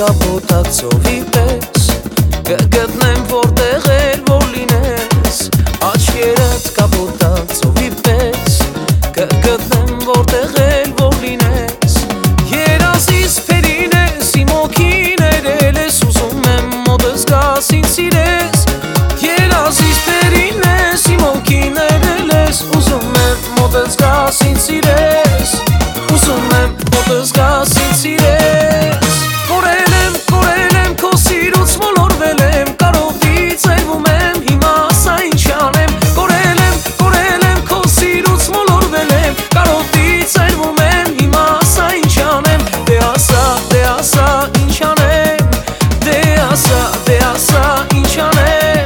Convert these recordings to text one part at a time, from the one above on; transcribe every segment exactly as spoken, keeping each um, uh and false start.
կապոտակ ծովի պես կգտնեմ որտեղ էլ որ լինես աչքերդ կապոտակ ծովի պես կգտնեմ որտեղ էլ որ լինես երազիս փերին ես իմ օքին երել ես ուզում եմ մոտս գաս ինձ սիրես երազիս փերին ես իմ օքին երել ես ուզում եմ մոտս գաս ինձ սիրես ուզում եմ մոտս գաս ինձ սիրես Կորել եմ, կորել եմ, քո սիրուց մոլորվել եմ Կարոտից այրվում եմ, հիմա ասա ինչ անեմ Կորել եմ, կորել եմ, քո սիրուց մոլորվել եմ Կարոտից այրվում եմ, հիմա ասա ինչ անեմ Դե ասա, դե ասա, ինչ անեմ Դե ասա, դե ասա, ինչ անեմ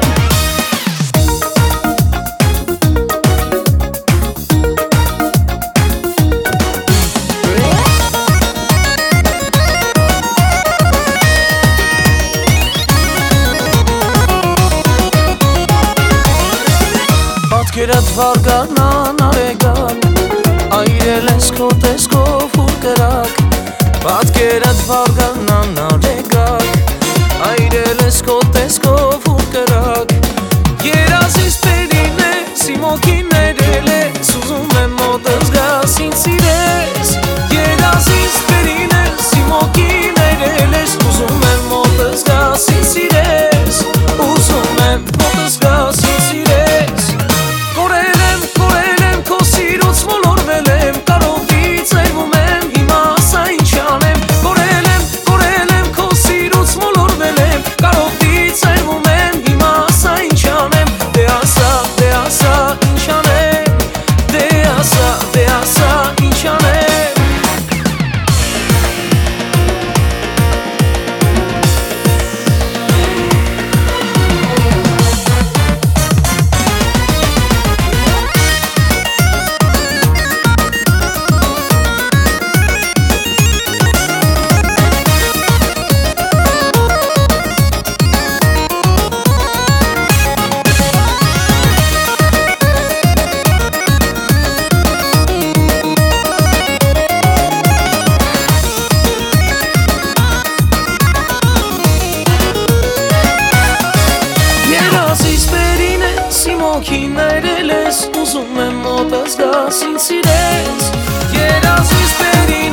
Պատկերդ վարգանան արեգալ Այրել ես քո տեսքով ուր կրակ Պատկերդ վարգանան արեգալ Այրել ես քո տեսքով ուր կրակ Երազիս փերին ես իմ օքին երել ես Ուզում եմ մոտս գաս ինձ սիրես Երազիս փերին ես իմ օքին երել ես Ուզում եմ մոտս գաս ինձ սիրես Ուզում եմ մոտս գաս ինձ սիրես Կորել եմ, կորել եմ, քո սիրուց մոլորվել եմ Կարոտից այրվում եմ, հիմա ասա ինչ անեմ Կորել եմ, կորել եմ, քո սիրուց մոլորվել եմ Կարոտից այրվում եմ, հիմա ասա ինչ անեմ Դե ասա, դե ասա, ինչ անեմ Դե ասա, դե ասա, ինչ անեմ Օքին այրել ես, ուզում եմ մոտս գաս ինձ սիրես Երազիս փերին